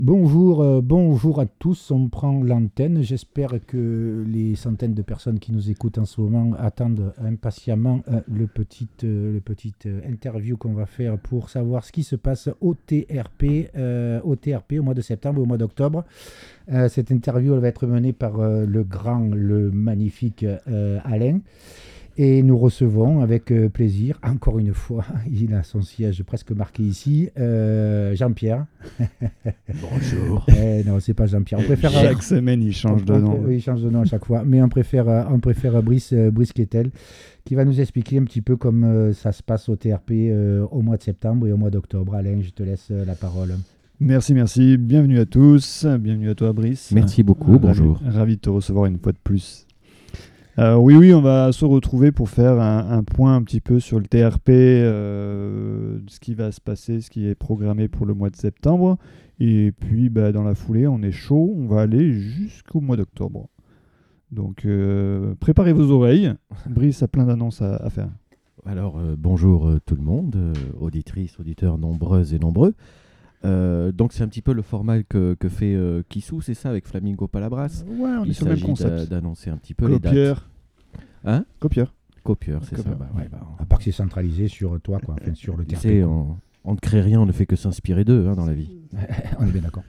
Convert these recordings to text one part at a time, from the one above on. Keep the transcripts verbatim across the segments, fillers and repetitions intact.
Bonjour, euh, bonjour à tous, on prend l'antenne. J'espère que les centaines de personnes qui nous écoutent en ce moment attendent impatiemment euh, le petit, euh, le petit euh, interview qu'on va faire pour savoir ce qui se passe au T R P, euh, au T R P au mois de septembre et au mois d'octobre. Euh, cette interview elle va être menée par euh, le grand, le magnifique euh, Alain. Et nous recevons avec euh, plaisir, encore une fois, il a son siège presque marqué ici, euh, Jean-Pierre. Bonjour. Eh, non, c'est pas Jean-Pierre. On préfère, Chaque euh, semaine, il change de on- nom. oui, il change de nom à chaque fois. Mais on préfère, euh, on préfère Brice, euh, Brice Quetel, qui va nous expliquer un petit peu comment euh, ça se passe au T R P euh, au mois de septembre et au mois d'octobre. Alain, je te laisse euh, la parole. Merci, merci. Bienvenue à tous. Bienvenue à toi, Brice. Merci beaucoup, Euh, bonjour. Ravi, ravi de te recevoir une fois de plus. Euh, oui, oui, on va se retrouver pour faire un, un point un petit peu sur le T R P, euh, ce qui va se passer, ce qui est programmé pour le mois de septembre. Et puis, bah, dans la foulée, on est chaud. On va aller jusqu'au mois d'octobre. Donc, euh, préparez vos oreilles. Brice a plein d'annonces à, à faire. Alors, euh, bonjour euh, tout le monde, euh, auditrices, auditeurs nombreuses et nombreux. Euh, donc, c'est un petit peu le format que, que fait euh, Kissou, c'est ça, avec Flamingo Palabras. Ouais, on est Il sur le même s'agit d'a- concept. d'annoncer un petit peu les Copieur. dates. Hein Copieur. Copieur, c'est Copieur. ça. Bah, ouais, bah, À part que c'est centralisé sur toi, quoi, enfin, sur le tu T R P. sais, quoi. on, on ne crée rien, on ne fait que s'inspirer d'eux hein, dans la vie. On est bien d'accord.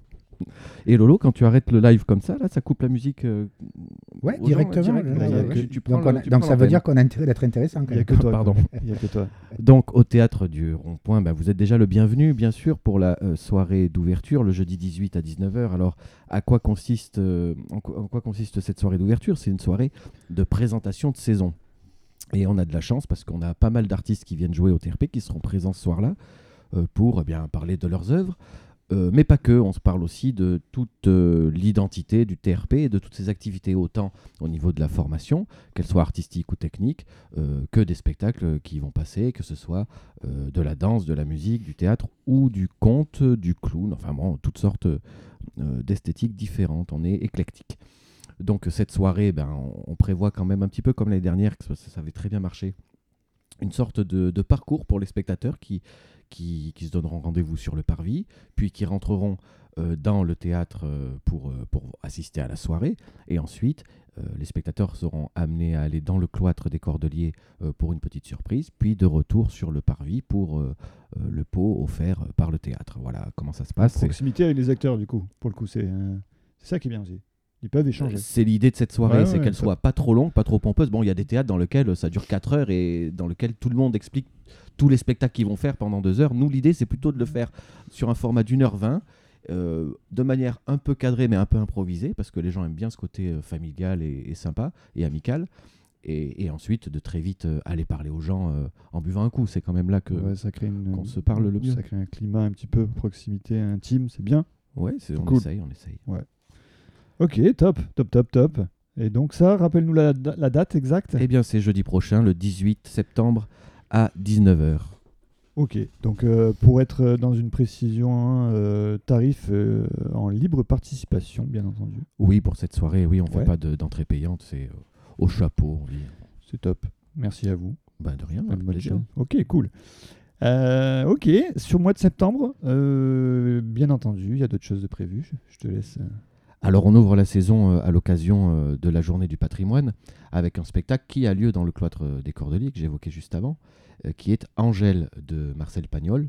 Et Lolo, quand tu arrêtes le live comme ça, là, ça coupe la musique euh, Ouais, aux gens, directement. direct. là, là, ouais, y a ouais. que- tu- tu prends donc le- on a- tu donc prends ça veut l'antenne. dire qu'on a intérêt d'être intéressant quand Il n'y a même. que toi. Pardon. Il y a que toi. Donc, au Théâtre du Rond-Point, bah, vous êtes déjà le bienvenu, bien sûr, pour la euh, soirée d'ouverture, le jeudi dix-huit à dix-neuf heures. Alors, à quoi consiste, euh, en, quoi, en quoi consiste cette soirée d'ouverture ? C'est une soirée de présentation de saison. Et on a de la chance parce qu'on a pas mal d'artistes qui viennent jouer au T R P qui seront présents ce soir-là euh, pour eh bien, parler de leurs œuvres. Euh, mais pas que, on se parle aussi de toute euh, l'identité du T R P et de toutes ses activités, autant au niveau de la formation, qu'elle soit artistique ou technique, euh, que des spectacles qui vont passer, que ce soit euh, de la danse, de la musique, du théâtre ou du conte, du clown, enfin bon, toutes sortes euh, d'esthétiques différentes, on est éclectique. Donc cette soirée, ben, on, on prévoit quand même un petit peu comme l'année dernière, que ça, ça avait très bien marché, une sorte de, de parcours pour les spectateurs qui, qui, qui se donneront rendez-vous sur le parvis, puis qui rentreront euh, dans le théâtre euh, pour, euh, pour assister à la soirée. Et ensuite, euh, les spectateurs seront amenés à aller dans le cloître des Cordeliers euh, pour une petite surprise, puis de retour sur le parvis pour euh, euh, le pot offert par le théâtre. Voilà comment ça se passe. C'est- Proximité avec les acteurs, du coup. Pour le coup, c'est euh, c'est ça qui est bien aussi. Ils peuvent échanger. C'est l'idée de cette soirée, Ouais, c'est ouais, qu'elle ça- soit pas trop longue, pas trop pompeuse. Bon, il y a des théâtres dans lesquels ça dure quatre heures et dans lesquels tout le monde explique tous les spectacles qu'ils vont faire pendant deux heures. Nous, l'idée, c'est plutôt de le faire sur un format d'une heure vingt, euh, de manière un peu cadrée mais un peu improvisée, parce que les gens aiment bien ce côté euh, familial et, et sympa et amical. Et, et ensuite, de très vite euh, aller parler aux gens euh, en buvant un coup. C'est quand même là que Ouais, ça crée une, qu'on se parle le mieux. Ça crée un climat un petit peu proximité intime, c'est bien. Ouais, c'est, on Cool. essaye, on essaye. Ok, top, top, top, top. Et donc ça, rappelle-nous la, la date exacte. Eh bien, c'est jeudi prochain, le dix-huit septembre à dix-neuf heures. Ok, donc euh, pour être dans une précision, hein, euh, tarif euh, en libre participation, bien entendu. Oui, pour cette soirée, oui, on ne Ouais. fait pas de- d'entrée payante, c'est euh, au chapeau. On dit. C'est top. Merci à vous. Ben, de rien, avec Bonne plaisir. chose. Ok, cool. Euh, ok, sur le mois de septembre, euh, bien entendu, il y a d'autres choses de prévues. Je, je te laisse. euh, Alors, on ouvre la saison euh, à l'occasion euh, de la journée du patrimoine avec un spectacle qui a lieu dans le cloître euh, des Cordeliers que j'évoquais juste avant, euh, qui est Angèle de Marcel Pagnol.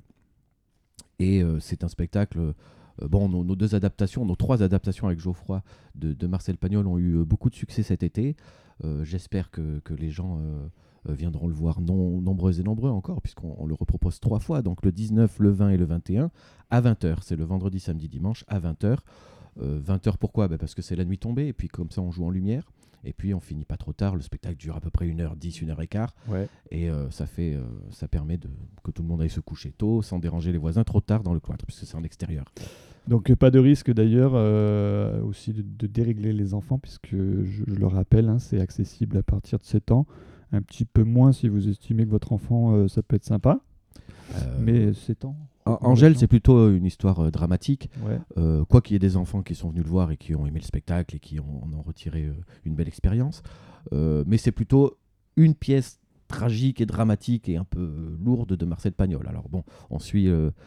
Et euh, c'est un spectacle. euh, bon, nos, nos deux adaptations, nos trois adaptations avec Geoffroy de, de Marcel Pagnol ont eu euh, beaucoup de succès cet été. Euh, j'espère que, que les gens euh, euh, viendront le voir non, nombreux et nombreux encore, puisqu'on on le repropose trois fois, donc le dix-neuf, le vingt et le vingt et un, à vingt heures. C'est le vendredi, samedi, dimanche, à vingt heures. Euh, vingt heures pourquoi ? Ben parce que c'est la nuit tombée, et puis comme ça on joue en lumière, et puis on finit pas trop tard, le spectacle dure à peu près une heure dix, une heure quinze, Ouais. et euh, ça, fait, euh, ça permet de, que tout le monde aille se coucher tôt, sans déranger les voisins trop tard dans le cloître, puisque c'est en extérieur. Donc euh, pas de risque d'ailleurs euh, aussi de, de dérégler les enfants, puisque je, je le rappelle, hein, c'est accessible à partir de sept ans. Un petit peu moins si vous estimez que votre enfant, euh, ça peut être sympa. Euh, Mais sept ans. An- Angèle, c'est plutôt une histoire euh, dramatique. Ouais. Euh, quoi qu'il y ait des enfants qui sont venus le voir et qui ont aimé le spectacle et qui ont, en ont retiré euh, une belle expérience. Euh, mais c'est plutôt une pièce tragique et dramatique et un peu euh, lourde de Marcel Pagnol. Alors bon, on suit euh,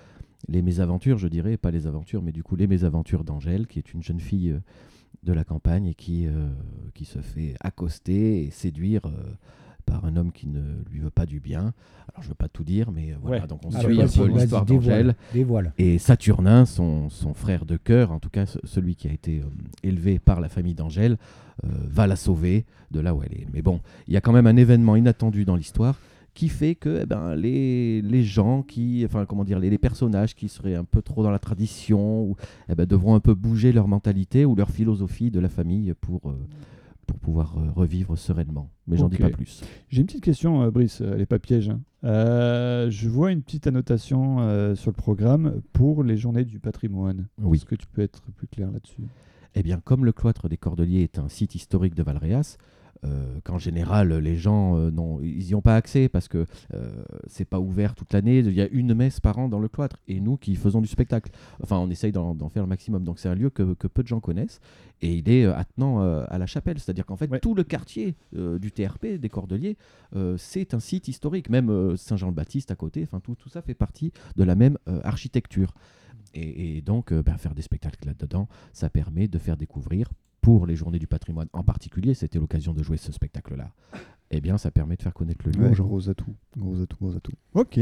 les mésaventures, je dirais, pas les aventures, mais du coup les mésaventures d'Angèle, qui est une jeune fille euh, de la campagne et qui, euh, qui se fait accoster et séduire euh, par un homme qui ne lui veut pas du bien. Alors je ne veux pas tout dire, mais euh, voilà, Ouais. donc on Alors, suit un vas-y, peu vas-y, l'histoire dévoile, d'Angèle. dévoile. Et Saturnin, son, son frère de cœur, en tout cas ce- celui qui a été euh, élevé par la famille d'Angèle, euh, va la sauver de là où elle est. Mais bon, il y a quand même un événement inattendu dans l'histoire qui fait que eh ben, les, les gens qui, enfin comment dire, les, les personnages qui seraient un peu trop dans la tradition, ou, eh ben, devront un peu bouger leur mentalité ou leur philosophie de la famille pour, euh, pour pouvoir euh, revivre sereinement. Mais j'en Ok. dis pas plus. J'ai une petite question, euh, Brice, euh, elle n'est pas piège. hein. Euh, je vois une petite annotation euh, sur le programme pour les journées du patrimoine. Oui. Est-ce que tu peux être plus clair là-dessus? Eh bien, comme le cloître des Cordeliers est un site historique de Valréas, euh, qu'en général les gens euh, non, ils n'y ont pas accès parce que euh, c'est pas ouvert toute l'année. Il y a une messe par an dans le cloître et nous qui faisons du spectacle, enfin on essaye d'en, d'en faire le maximum. Donc c'est un lieu que, que peu de gens connaissent et il est euh, attenant euh, à la chapelle, c'est-à-dire qu'en fait Ouais. tout le quartier euh, du T R P des Cordeliers, euh, c'est un site historique. Même euh, Saint-Jean-le-Baptiste à côté, enfin tout, tout ça fait partie de la même euh, architecture. Et, et donc, euh, ben, faire des spectacles là-dedans, ça permet de faire découvrir, pour les journées du patrimoine en particulier, c'était l'occasion de jouer ce spectacle-là, eh bien, ça permet de faire connaître le lieu Ouais, aux gens. gros atout, gros atout, gros atout. Ok.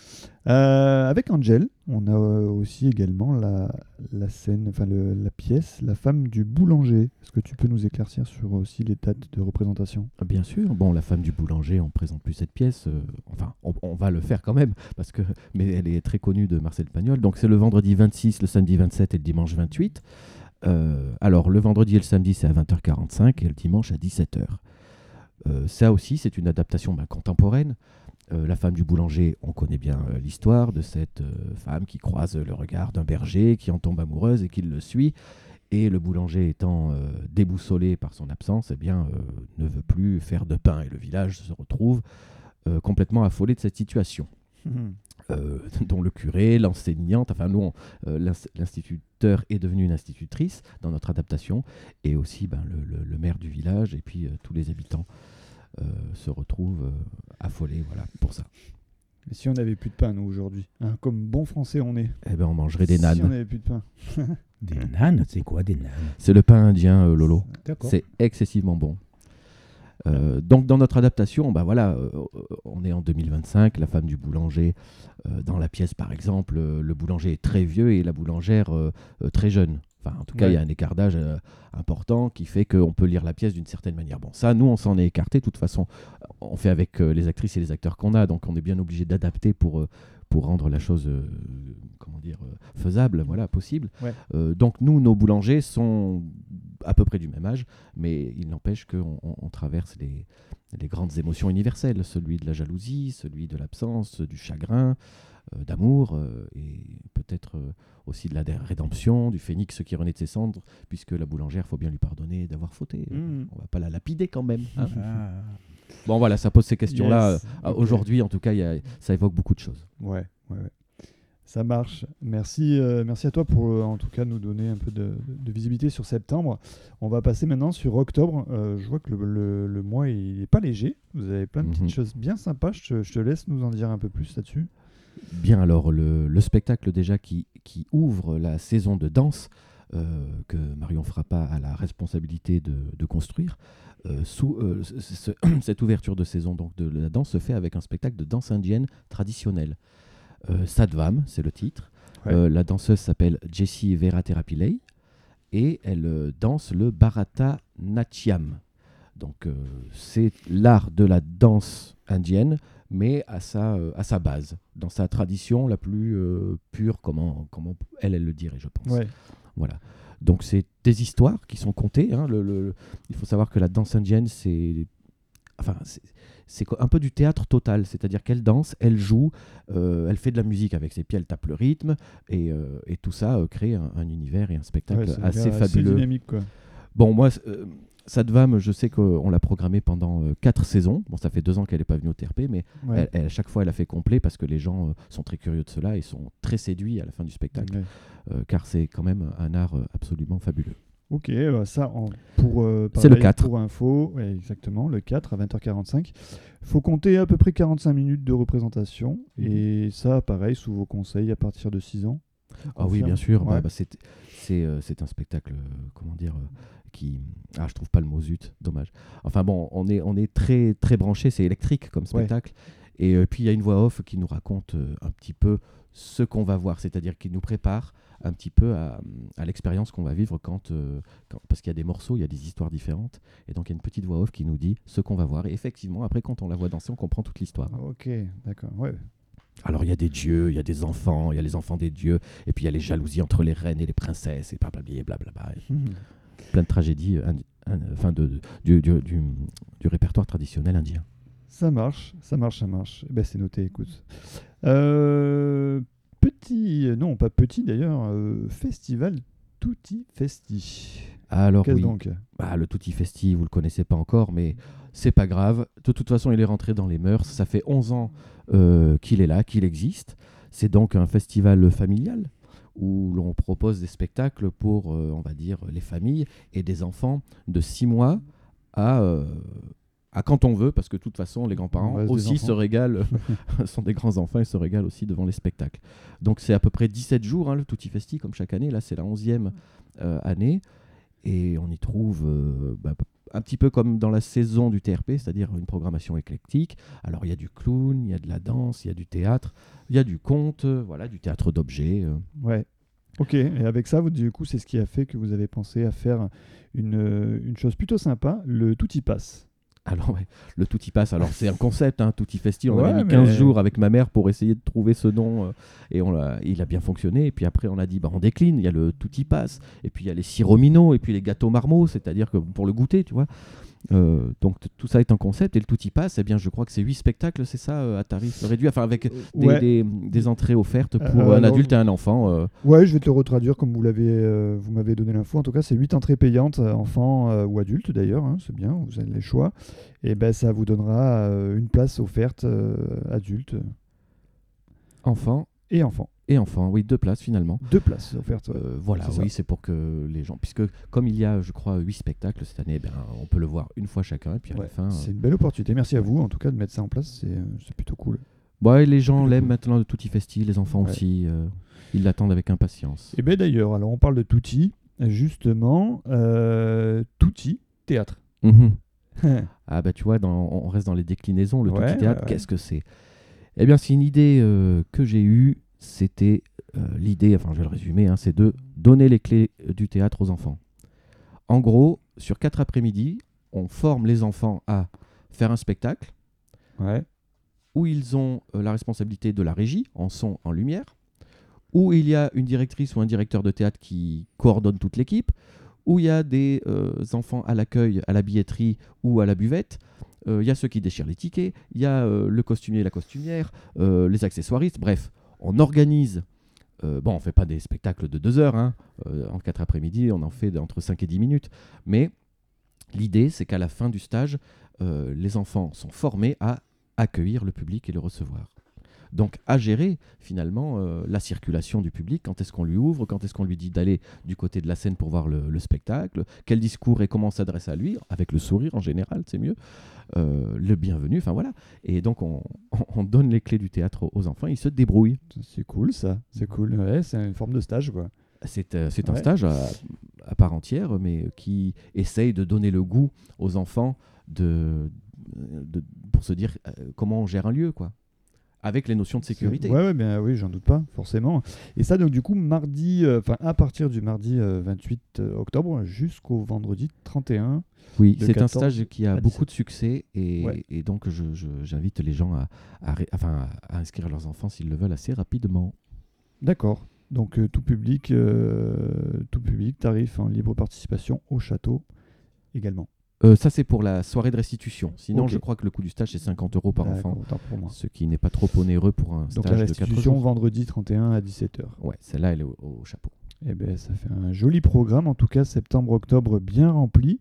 Euh, avec Angel, on a euh, aussi également la, la scène, enfin le- la pièce, La femme du boulanger. Est-ce que tu peux nous éclaircir sur aussi les dates de représentation? Bien sûr, bon, La femme du boulanger, on ne présente plus cette pièce, euh, enfin, on, on va le faire quand même, parce que, mais elle est très connue de Marcel Pagnol. Donc, c'est le vendredi vingt-six, le samedi vingt-sept et le dimanche vingt-huit. Euh, alors, le vendredi et le samedi, c'est à vingt heures quarante-cinq et le dimanche à dix-sept heures. Euh, ça aussi, c'est une adaptation ben, contemporaine. Euh, la femme du boulanger, on connaît bien euh, l'histoire de cette euh, femme qui croise le regard d'un berger, qui en tombe amoureuse et qui le suit. Et le boulanger étant euh, déboussolé par son absence, eh bien, euh, ne veut plus faire de pain. Et le village se retrouve euh, complètement affolé de cette situation. Euh, dont le curé, l'enseignante, enfin nous, on, euh, l'ins- l'instituteur est devenu une institutrice dans notre adaptation, et aussi ben, le, le- le maire du village, et puis euh, tous les habitants euh, se retrouvent euh, affolés, voilà, pour ça. Et si on n'avait plus de pain, nous, aujourd'hui, hein, comme bon français on est, Eh ben, on mangerait des si on nanes. n'avait plus de pain. Des nanes, c'est quoi des nanes? C'est le pain indien, euh, Lolo. D'accord. C'est excessivement bon. Euh, donc dans notre adaptation, bah voilà, euh, on est en deux mille vingt-cinq, la femme du boulanger, euh, dans la pièce par exemple, euh, le boulanger est très vieux et la boulangère euh, euh, très jeune. Enfin, en tout cas, il Ouais. y a un écart d'âge euh, important qui fait qu'on peut lire la pièce d'une certaine manière. Bon, ça, nous, on s'en est écarté. De toute façon, on fait avec euh, les actrices et les acteurs qu'on a, donc on est bien obligé d'adapter pour, euh, pour rendre la chose, euh, comment dire, euh, faisable, voilà, possible. Ouais. Euh, donc nous, nos boulangers sont à peu près du même âge, mais il n'empêche qu'on on- on traverse les, les grandes émotions universelles, celui de la jalousie, celui de l'absence, du chagrin, euh, d'amour, euh, et peut-être euh, aussi de la dé- rédemption, du phénix qui renaît de ses cendres, puisque la boulangère, faut bien lui pardonner d'avoir fauté. Mhm. On va pas la lapider quand même. hein. Ah. Bon voilà, ça pose ces questions-là. Yes. Euh, Ok. Aujourd'hui, en tout cas, il y a- ça évoque beaucoup de choses. Ouais, ouais, ouais. Ça marche. Merci, euh, merci à toi pour euh, en tout cas nous donner un peu de, de visibilité sur septembre. On va passer maintenant sur octobre. Euh, je vois que le, le- le mois il est pas léger. Vous avez plein de petites Mhm. choses bien sympas. Je te, je te laisse nous en dire un peu plus là-dessus. Bien, alors le, le spectacle déjà qui, qui ouvre la saison de danse, euh, que Marion Frappa a la responsabilité de, de construire, euh, sous, euh, ce- ce- cette ouverture de saison donc, de la danse se fait avec un spectacle de danse indienne traditionnelle. Euh, Sadvam, c'est le titre. Ouais. Euh, la danseuse s'appelle Jessie Veraterapillai et elle euh, danse le Bharata Natyam. Donc euh, c'est l'art de la danse indienne, mais à sa, euh, à sa base, dans sa tradition la plus euh, pure, comment, comment elle, elle le dirait, je pense. Ouais. Voilà. Donc c'est des histoires qui sont contées. hein. Le, le- il faut savoir que la danse indienne, c'est, enfin, c'est, c'est co- un peu du théâtre total, c'est-à-dire qu'elle danse, elle joue, euh, elle fait de la musique avec ses pieds, elle tape le rythme, et, euh, et tout ça euh, crée un, un univers et un spectacle Ouais, c'est assez assez fabuleux. dynamique quoi. Bon, moi, euh, Sadvam, je sais qu'on l'a programmée pendant euh, quatre saisons. Bon, ça fait deux ans qu'elle n'est pas venue au T R P, mais Ouais. elle- elle- à chaque fois, elle a fait complet parce que les gens euh, sont très curieux de cela et sont très séduits à la fin du spectacle, Ouais. euh, car c'est quand même un art euh, absolument fabuleux. Ok, bah ça, en- pour, euh, C'est le pareil, quatre. pour info, ouais, exactement, le quatre à vingt heures quarante-cinq. Faut compter à peu près quarante-cinq minutes de représentation. Mhm. Et ça, pareil, sous vos conseils à partir de six ans. On Ah oui, confirme. bien sûr. Ouais. Bah, bah, c'est c'est euh, c'est un spectacle, euh, comment dire, euh, qui. Ah, je trouve pas le mot, zut, dommage. Enfin bon, on est, on est très, très branché, c'est électrique comme Ouais. spectacle. Et euh, puis il y a une voix off qui nous raconte euh, un petit peu ce qu'on va voir, c'est-à-dire qui nous prépare un petit peu à, à l'expérience qu'on va vivre quand, euh, quand- parce qu'il y a des morceaux, il y a des histoires différentes. Et donc il y a une petite voix off qui nous dit ce qu'on va voir. Et effectivement, après, quand on la voit danser, on comprend toute l'histoire. Ok, d'accord. Ouais. Alors il y a des dieux, il y a des enfants, il y a les enfants des dieux, et puis il y a les jalousies entre les reines et les princesses, et blablabla, et blablabla. Mhm. Plein de tragédies, euh, indi- in- enfin de, de- du, du- du- du répertoire traditionnel indien. Ça marche, ça marche, ça marche. Eh ben, c'est noté, écoute. Euh, petit, non, pas petit d'ailleurs, euh, festival Tutti Festi. Alors Qu'est-ce oui, donc? bah, le Tutti Festi, vous le connaissez pas encore, mais c'est pas grave. De toute façon, il est rentré dans les mœurs. Ça fait onze ans euh, qu'il est là, qu'il existe. C'est donc un festival familial où l'on propose des spectacles pour, euh, on va dire, les familles et des enfants de six mois à, euh, à quand on veut, parce que de toute façon, les On grands-parents reste des aussi se enfants. régalent, sont des grands-enfants et se régalent aussi devant les spectacles. Donc c'est à peu près dix-sept jours, hein, le Tutti Festi, comme chaque année. Là, c'est la onzième euh, année. Et on y trouve euh, bah, un petit peu comme dans la saison du T R P, c'est-à-dire une programmation éclectique. Alors il y a du clown, il y a de la danse, il y a du théâtre, il y a du conte, euh, voilà, du théâtre d'objets. euh. Ouais. Ok, et avec ça, vous, du coup, c'est ce qui a fait que vous avez pensé à faire une, euh, une chose plutôt sympa, le Tutti Pass. Alors ouais, le Tutti Pass, alors c'est un concept, hein, Tutti Festi, on Ouais, avait mis mais- quinze jours avec ma mère pour essayer de trouver ce nom euh, et on l'a, il a bien fonctionné. Et puis après on a dit, bah, on décline, il y a le Tutti Pass, et puis il y a les siromino, et puis les gâteaux marmots, c'est-à-dire que pour le goûter, tu vois. Euh, donc t- tout ça est un concept, et le Tutti Pass, eh bien, je crois que c'est huit spectacles, c'est ça, euh, à tarif réduit, enfin avec des, Ouais. des- des entrées offertes pour Euh, un alors- adulte et un enfant. euh. Ouais, je vais te le retraduire comme vous l'avez, euh, vous m'avez donné l'info. En tout cas, c'est huit entrées payantes, euh, enfants euh, ou adultes d'ailleurs, hein, c'est bien, vous avez les choix. Et ben ça vous donnera euh, une place offerte euh, adulte Enfant et enfants. et enfant, oui, deux places finalement. Deux places offertes. ouais. Euh, voilà, C'est oui, ça. c'est pour que les gens, puisque comme il y a, je crois, huit spectacles cette année, ben, on peut le voir une fois chacun, et puis à Ouais, la fin. euh, c'est une belle opportunité. Merci à vous en tout cas de mettre ça en place, c'est euh, c'est plutôt cool. Bon, et les gens Plutôt l'aiment cool. maintenant, le Tutti Festi, les enfants Ouais. aussi, euh, ils l'attendent avec impatience. Et bien d'ailleurs, alors on parle de Tutti, justement, euh, Tutti théâtre. Mhm. Ah bah tu vois, dans- on reste dans les déclinaisons, le Ouais, Tutti Théâtre, ouais, ouais. qu'est-ce que c'est? Eh bien, c'est une idée euh, que j'ai eue, c'était euh, l'idée, enfin je vais le résumer, hein, c'est de donner les clés euh, du théâtre aux enfants. En gros, sur quatre après-midi, on forme les enfants à faire un spectacle Ouais. où ils ont euh, la responsabilité de la régie, en son, en lumière, où il y a une directrice ou un directeur de théâtre qui coordonne toute l'équipe, où il y a des euh, enfants à l'accueil, à la billetterie ou à la buvette. Euh, Il y a ceux qui déchirent les tickets, il y a euh, le costumier et la costumière, euh, les accessoiristes, bref, on organise. Euh, bon, on ne fait pas des spectacles de deux heures, hein. Euh, en quatre après-midi, on en fait entre cinq et dix minutes. Mais l'idée, c'est qu'à la fin du stage, euh, les enfants sont formés à accueillir le public et le recevoir. Donc à gérer finalement euh, la circulation du public, quand est-ce qu'on lui ouvre, quand est-ce qu'on lui dit d'aller du côté de la scène pour voir le, le spectacle, quel discours et comment on s'adresse à lui, avec le sourire en général, c'est mieux, euh, le bienvenu, enfin voilà. Et donc on, on donne les clés du théâtre aux, aux enfants, ils se débrouillent. C'est cool ça, c'est cool. Ouais, c'est une forme de stage quoi. C'est euh, c'est un Ouais. stage à, à part entière, mais qui essaye de donner le goût aux enfants de, de- pour se dire euh, comment on gère un lieu, quoi. Avec les notions de sécurité. C'est- Ouais, ouais, bien oui, j'en doute pas, forcément. Et ça, donc du coup, mardi, euh, enfin à partir du mardi euh, vingt-huit octobre jusqu'au vendredi trente et un. Oui, de c'est un quatorze stage qui a à beaucoup de succès et, Ouais. et donc je- je- j'invite les gens à, à ré- enfin, à inscrire leurs enfants s'ils le veulent assez rapidement. D'accord. Donc euh, tout public, euh, tout public, tarif en libre participation au château également. Euh, ça, c'est pour la soirée de restitution. Sinon, Ok. je crois que le coût du stage, c'est cinquante euros par D'accord, enfant, autant pour moi. ce qui n'est pas trop onéreux pour un Donc la stage de quatre restitution jours. vendredi trente et un à dix-sept heures. Ouais, celle-là, elle est au, au chapeau. Eh ben, ça fait un joli programme, en tout cas septembre-octobre bien rempli.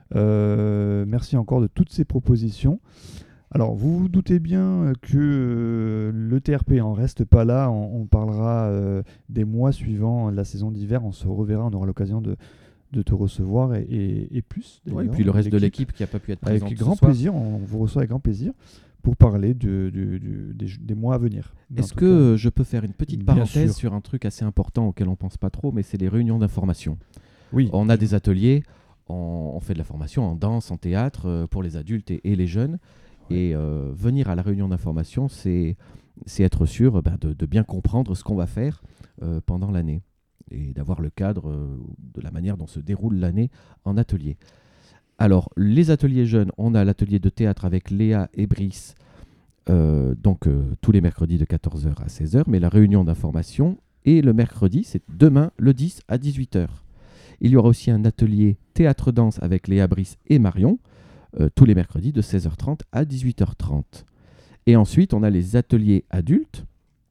Euh, merci encore de toutes ces propositions. Alors, vous vous doutez bien que euh, le T R P en reste pas là. On, on parlera euh, des mois suivants la saison d'hiver. On se reverra, on aura l'occasion de, de te recevoir et, et, et plus. Ouais, et puis le reste de l'équipe qui n'a pas pu être présente avec ce grand soir. plaisir, on vous reçoit avec grand plaisir pour parler de, de, de, des, des mois à venir. Est-ce que cas, je peux faire une petite parenthèse sûr. sur un truc assez important auquel on ne pense pas trop, mais c'est les réunions d'information. Oui. On a des ateliers, on, on fait de la formation en danse, en théâtre, euh, pour les adultes et, et les jeunes. Oui. Et euh, venir à la réunion d'information, c'est, c'est être sûr ben, de, de bien comprendre ce qu'on va faire euh, pendant l'année et d'avoir le cadre euh, de la manière dont se déroule l'année en atelier. Alors, les ateliers jeunes, on a l'atelier de théâtre avec Léa et Brice, euh, donc euh, tous les mercredis de quatorze heures à seize heures, mais la réunion d'information est le mercredi, c'est demain, le dix à dix-huit heures. Il y aura aussi un atelier théâtre-danse avec Léa, Brice et Marion, euh, tous les mercredis de seize heures trente à dix-huit heures trente. Et ensuite, on a les ateliers adultes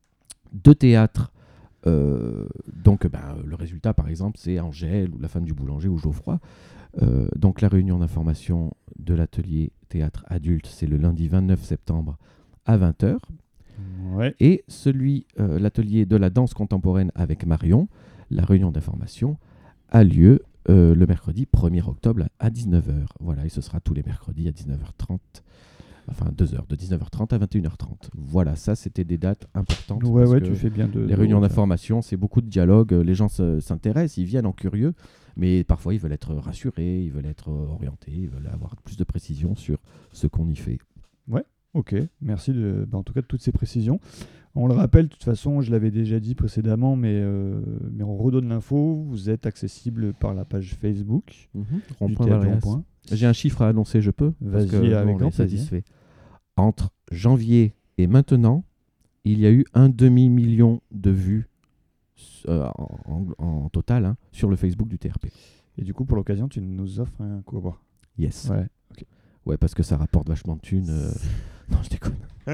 de théâtre. Euh, donc, ben, le résultat, par exemple, c'est Angèle ou La femme du boulanger ou Geoffroy. Euh, donc la réunion d'information de l'atelier théâtre adulte, c'est le lundi vingt-neuf septembre à vingt heures. Ouais. Et celui, euh, l'atelier de la danse contemporaine avec Marion, la réunion d'information, a lieu euh, le mercredi premier octobre à dix-neuf heures. Voilà, et ce sera tous les mercredis à dix-neuf heures trente. Enfin, deux heures, de dix-neuf heures trente à vingt et une heures trente. Voilà, ça, c'était des dates importantes. Ouais, parce ouais, que tu fais bien de... les réunions d'information, c'est beaucoup de dialogue. Les gens se, s'intéressent, ils viennent en curieux, mais parfois, ils veulent être rassurés, ils veulent être orientés, ils veulent avoir plus de précision sur ce qu'on y fait. Ouais, ok. Merci de, bah, en tout cas de toutes ces précisions. On le rappelle, de toute façon, je l'avais déjà dit précédemment, mais, euh, mais on redonne l'info. Vous êtes accessible par la page Facebook. Mmh. Rond-point Valréas. J'ai un chiffre à annoncer, je peux? Vas-y, parce que, avec bon, grand satisfait. Entre janvier et maintenant, il y a eu un demi-million de vues euh, en, en, en total hein, sur le Facebook du T R P. Et du coup, pour l'occasion, tu nous offres un coup à boire. Yes. Ouais, okay. Ouais, parce que ça rapporte vachement de thunes. Euh... non, je déconne.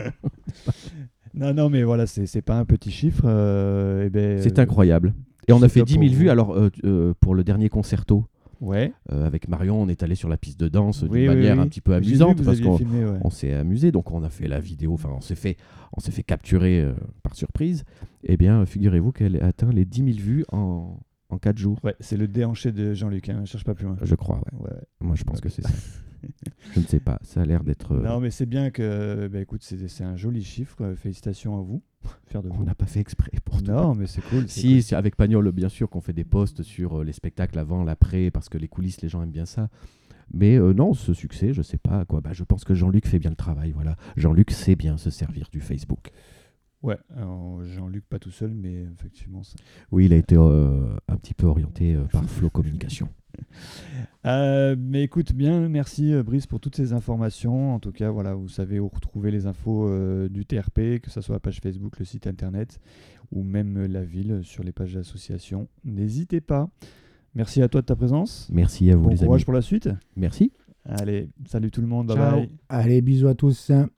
non, non, mais voilà, c'est, c'est pas un petit chiffre. Euh, et ben, c'est euh, incroyable. Et on a fait dix mille vues alors, euh, euh, pour le dernier concerto. Ouais. Euh, avec Marion, on est allé sur la piste de danse oui, d'une oui, manière oui. un petit peu amusante parce qu'on filmé, ouais. on s'est amusé, donc on a fait la vidéo, enfin on s'est fait, on s'est fait capturer euh, par surprise. Eh bien, figurez-vous qu'elle a atteint les dix mille vues en, en quatre jours. Ouais, c'est le déhanché de Jean-Luc, hein, ne cherche pas plus loin. Je crois, ouais. ouais, ouais. Moi, je pense ouais. que c'est ça. Je ne sais pas, ça a l'air d'être... Euh... Non, mais c'est bien que... Bah, écoute, c'est, c'est un joli chiffre, félicitations à vous. Fier de vous. On n'a pas fait exprès pour tout. Non, mais c'est cool. C'est si, cool. C'est avec Pagnol, bien sûr, qu'on fait des posts sur euh, les spectacles avant, l'après, parce que les coulisses, les gens aiment bien ça. Mais euh, non, ce succès, je sais pas quoi. Bah, je pense que Jean-Luc fait bien le travail. Voilà. Jean-Luc sait bien se servir du Facebook. Ouais, alors, Jean-Luc pas tout seul, mais effectivement... Ça... Oui, il a été euh, un petit peu orienté euh, par Flow Communication. Euh, mais écoute, bien, merci euh, Brice pour toutes ces informations. En tout cas, voilà, vous savez où retrouver les infos euh, du T R P, que ce soit la page Facebook, le site internet ou même euh, la ville sur les pages d'association. N'hésitez pas. Merci à toi de ta présence. Merci à vous, bon les amis. Bon courage pour la suite. Merci. Allez, salut tout le monde. Bye Ciao. bye. Allez, bisous à tous.